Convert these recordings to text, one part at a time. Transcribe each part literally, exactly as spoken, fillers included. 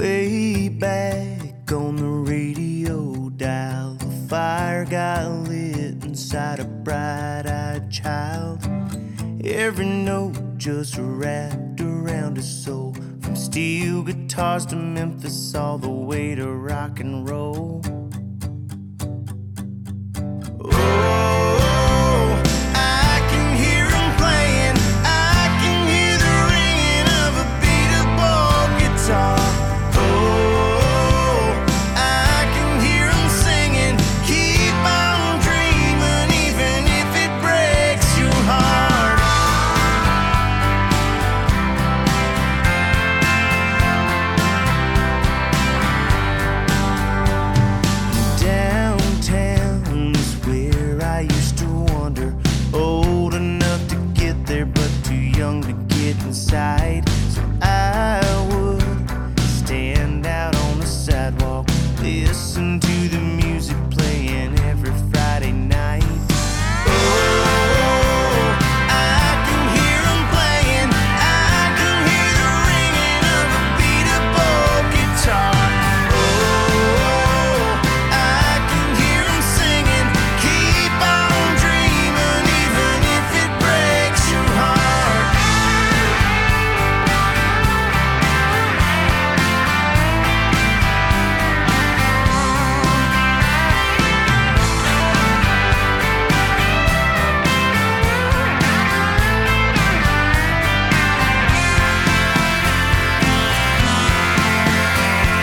Way back on the radio dial, the fire got lit inside a bright-eyed child. Every note just wrapped around his soul, from steel guitars to Memphis, all the way to rock and roll. Inside, so I would stand out on the sidewalk, listen to the music playing every Friday night. Oh, I can hear 'em playing, I can hear the ringing of a beat-up old guitar. Oh, I can hear 'em singing, keep on dreaming, even if it breaks your heart.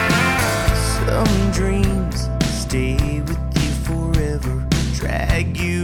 Some dreams stay with you forever, drag you